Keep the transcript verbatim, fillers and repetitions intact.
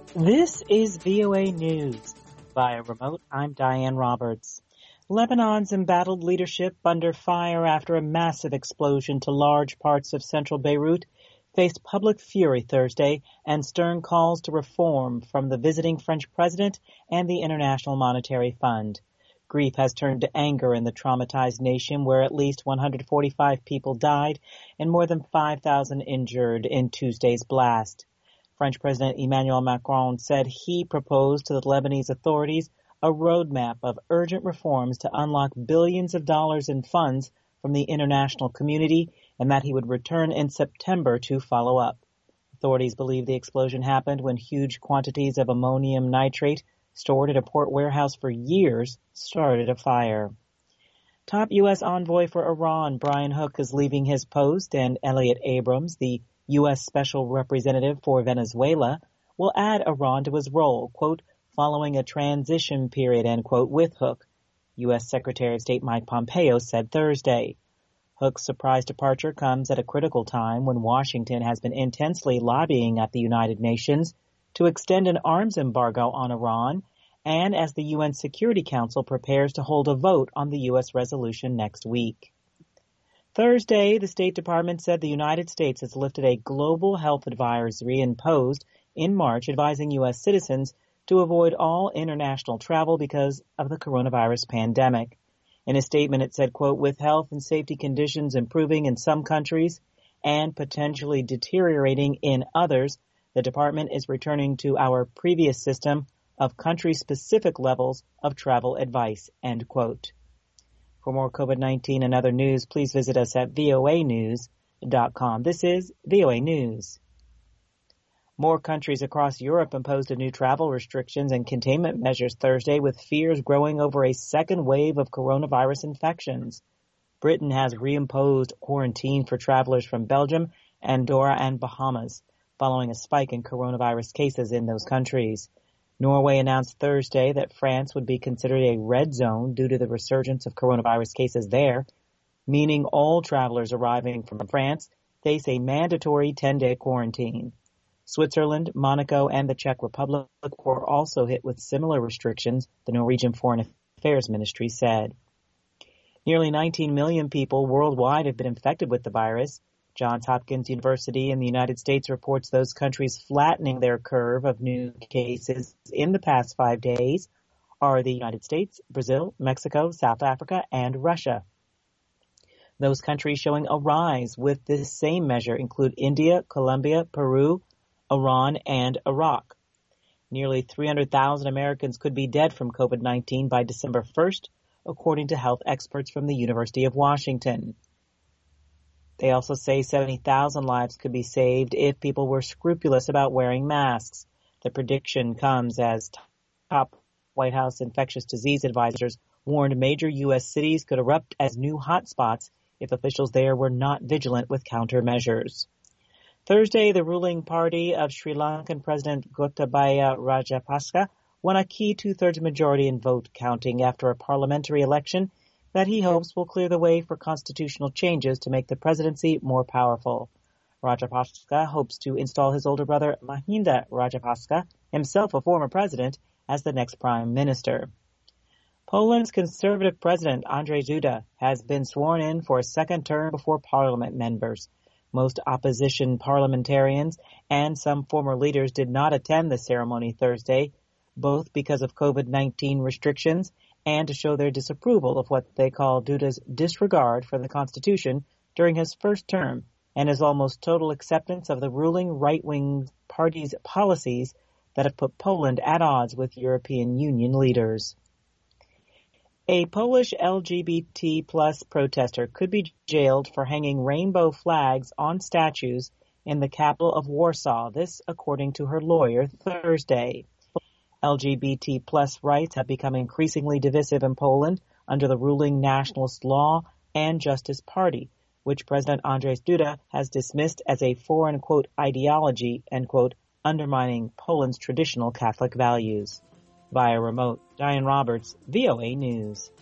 This is V O A News. Via remote, I'm Diane Roberts. Lebanon's embattled leadership under fire after a massive explosion to large parts of central Beirut faced public fury Thursday and stern calls to reform from the visiting French president and the International Monetary Fund. Grief has turned to anger in the traumatized nation where at least one hundred forty-five people died and more than five thousand injured in Tuesday's blast. French President Emmanuel Macron said he proposed to the Lebanese authorities a roadmap of urgent reforms to unlock billions of dollars in funds from the international community and that he would return in September to follow up. Authorities believe the explosion happened when huge quantities of ammonium nitrate stored at a port warehouse for years started a fire. Top U S envoy for Iran, Brian Hook, is leaving his post, and Elliot Abrams, the U S Special Representative for Venezuela, will add Iran to his role, quote, following a transition period, end quote, with Hook, U S Secretary of State Mike Pompeo said Thursday. Hook's surprise departure comes at a critical time when Washington has been intensely lobbying at the United Nations to extend an arms embargo on Iran, and as the U N Security Council prepares to hold a vote on the U S resolution next week. Thursday, the State Department said the United States has lifted a global health advisory imposed in March advising U S citizens to avoid all international travel because of the coronavirus pandemic. In a statement, it said, quote, with health and safety conditions improving in some countries and potentially deteriorating in others, the department is returning to our previous system of country-specific levels of travel advice, end quote. For more COVID nineteen and other news, please visit us at V O A news dot com. This is V O A News. More countries across Europe imposed new travel restrictions and containment measures Thursday, with fears growing over a second wave of coronavirus infections. Britain has reimposed quarantine for travelers from Belgium, Andorra, and Bahamas, following a spike in coronavirus cases in those countries. Norway announced Thursday that France would be considered a red zone due to the resurgence of coronavirus cases there, meaning all travelers arriving from France face a mandatory ten-day quarantine. Switzerland, Monaco, and the Czech Republic were also hit with similar restrictions, the Norwegian Foreign Affairs Ministry said. Nearly nineteen million people worldwide have been infected with the virus. Johns Hopkins University in the United States reports those countries flattening their curve of new cases in the past five days are the United States, Brazil, Mexico, South Africa, and Russia. Those countries showing a rise with this same measure include India, Colombia, Peru, Iran, and Iraq. Nearly three hundred thousand Americans could be dead from COVID nineteen by December first, according to health experts from the University of Washington. They also say seventy thousand lives could be saved if people were scrupulous about wearing masks. The prediction comes as top White House infectious disease advisors warned major U S cities could erupt as new hotspots if officials there were not vigilant with countermeasures. Thursday, the ruling party of Sri Lankan President Gotabaya Rajapaksa won a key two-thirds majority in vote counting after a parliamentary election that he hopes will clear the way for constitutional changes to make the presidency more powerful. Rajapaksa hopes to install his older brother Mahinda Rajapaksa, himself a former president, as the next prime minister. Poland's conservative president Andrzej Duda has been sworn in for a second term before parliament members. Most opposition parliamentarians and some former leaders did not attend the ceremony Thursday, both because of COVID nineteen restrictions and to show their disapproval of what they call Duda's disregard for the Constitution during his first term and his almost total acceptance of the ruling right-wing party's policies that have put Poland at odds with European Union leaders. A Polish L G B T plus protester could be jailed for hanging rainbow flags on statues in the capital of Warsaw, this according to her lawyer Thursday. L G B T plus rights have become increasingly divisive in Poland under the ruling Nationalist Law and Justice Party, which President Andrzej Duda has dismissed as a foreign, quote, ideology, end quote, undermining Poland's traditional Catholic values. Via remote, Diane Roberts, V O A News.